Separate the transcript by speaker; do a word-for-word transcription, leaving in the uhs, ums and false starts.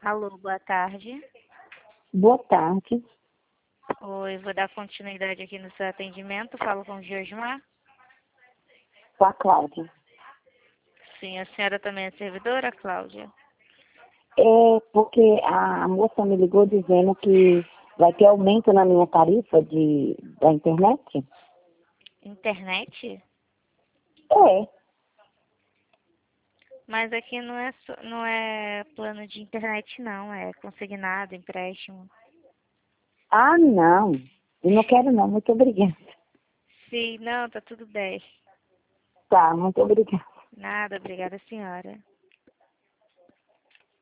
Speaker 1: Alô, boa tarde.
Speaker 2: Boa tarde.
Speaker 1: Oi, vou dar continuidade aqui no seu atendimento. Falo com o Georgimar.
Speaker 2: Com a Cláudia.
Speaker 1: Sim, a senhora também é servidora, Cláudia?
Speaker 2: É porque a moça me ligou dizendo que vai ter aumento na minha tarifa de, da internet.
Speaker 1: Internet?
Speaker 2: É.
Speaker 1: Mas aqui não é, só- não é plano de internet, não. É consignado, empréstimo.
Speaker 2: Ah, não. Eu não quero não. Muito obrigada.
Speaker 1: Sim, não, tá tudo bem.
Speaker 2: Tá, muito obrigada.
Speaker 1: Nada, obrigada, senhora.